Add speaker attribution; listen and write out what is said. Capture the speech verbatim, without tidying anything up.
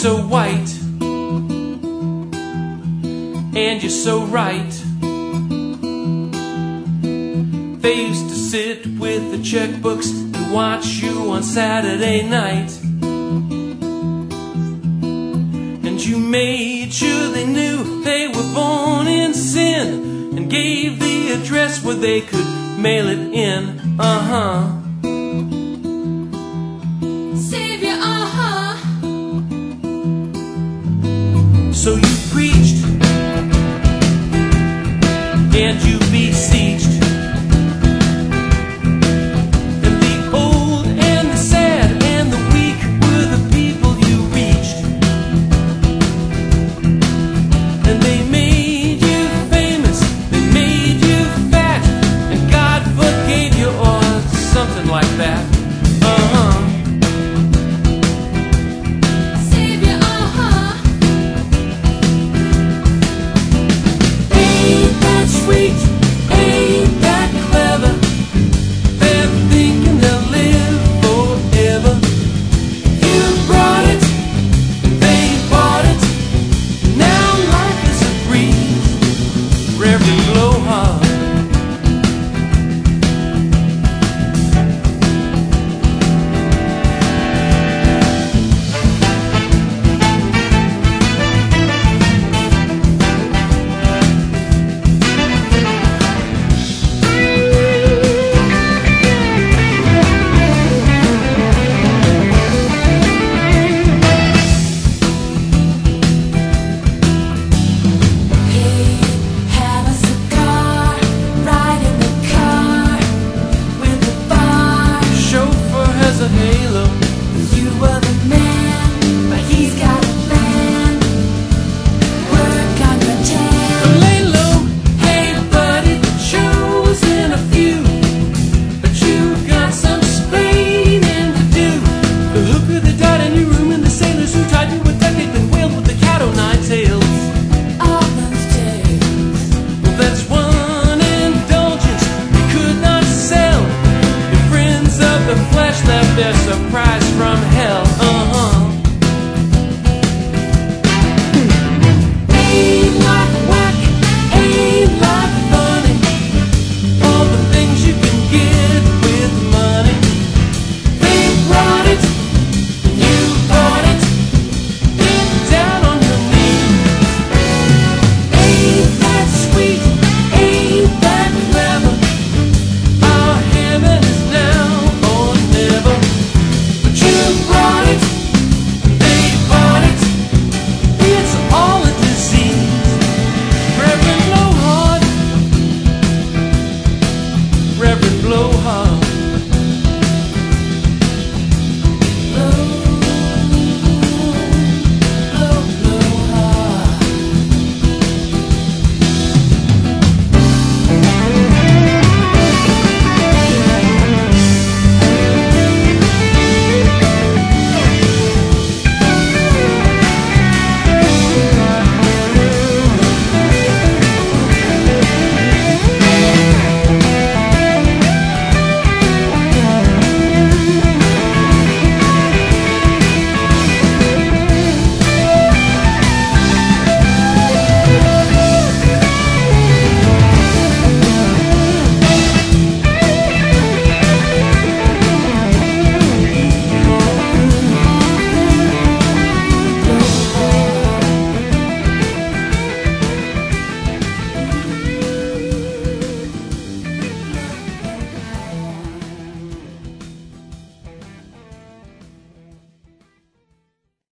Speaker 1: so white, and you're so right. They used to sit with the checkbooks and watch you on Saturday night, and you made sure they knew they were born in sin, and gave the address where they could mail it in. Uh-huh.
Speaker 2: Savior, uh-huh.
Speaker 1: So you preached, and you